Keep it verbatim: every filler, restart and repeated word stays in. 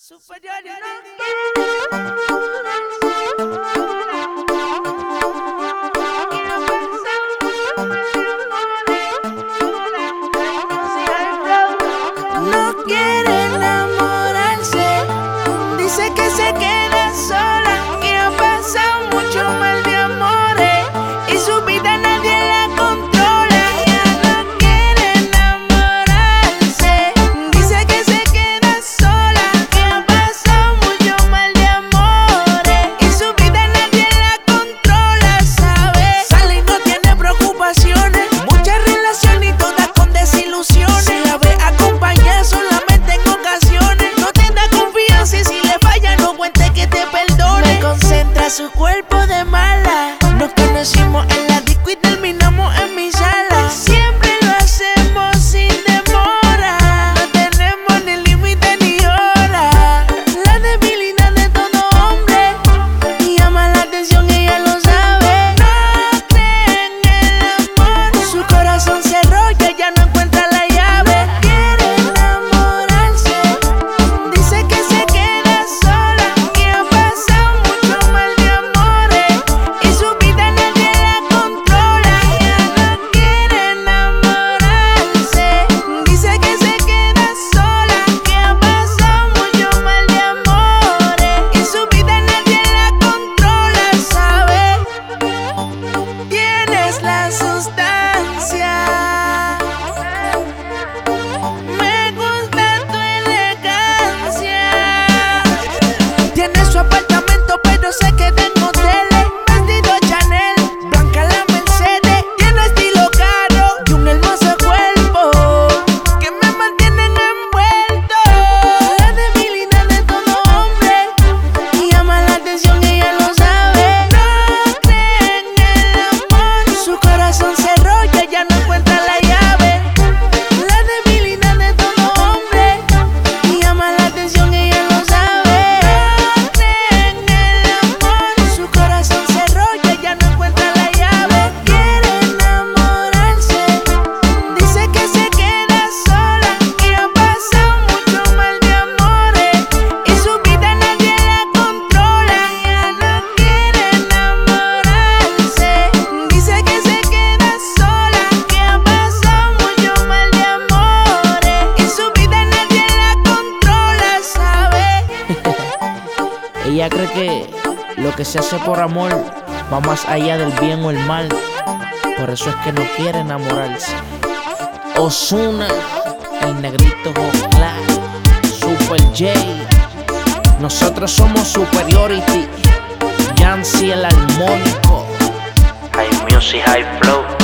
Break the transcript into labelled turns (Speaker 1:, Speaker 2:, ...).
Speaker 1: Superior,
Speaker 2: no quiere enamorarse, dice que se queda sola, que ha pasado mucho mal de amores y su vida nadie la controla. Ya no quiere enamorarse, dice que se queda sola, que ha pasado mucho mal de amores y su vida nadie la controla, ¿sabes? Sale y no tiene preocupaciones, muchas relaciones y todas con desilusiones. Si la ve acompañada solamente en ocasiones, no te da confianza y si le falla no cuente que te perdone. Me concentra su cuerpo de mala, nos conocimos en la disco y terminamos en mi sala. Siempre lo hacemos sin demora, no tenemos ni límite ni hora. La debilidad de todo hombre y llama la atención, ella lo sabe. No cree en el amor, su corazón se rolla, ya no encuentra la llave. Quiere enamorarse, dice que se queda sola, que ha pasado mucho mal de amores y su vida nadie la controla. Ya no quiere enamorarse, dice que se queda sola, que ha pasado mucho mal de amores y su vida nadie la controla, ¿sabes? Tienes la sustancia, me gusta tu elegancia. Tiene su apartamento pero se queda en hoteles, vestido Chanel, blanca la Mercedes. Tiene estilo caro y un hermoso cuerpo que me mantienen envuelto. La debilidad de todo hombre y llama la atención, ella lo sabe. No cree en el amor, su corazón se rolla, ya no encuentra la llave. La debilidad de todo hombre y llama la atención, ella lo sabe. No cree en el amor, su corazón se rolla, ya no encuentra la llave. Quiere enamorarse, dice que se queda sola, que ha pasado mucho mal de amores y su vida nadie la controla. Ya no quiere enamorarse, dice que se queda sola, que ha pasado mucho mal de amores y su vida nadie la controla, ¿sabes?
Speaker 1: Ella cree que lo que se hace por amor va más allá del bien o el mal. Por eso es que no quiere enamorarse. Ozuna, el negrito Jocla, Super J. Nosotros somos Superiority. Yancy el armónico.
Speaker 3: High music, high flow.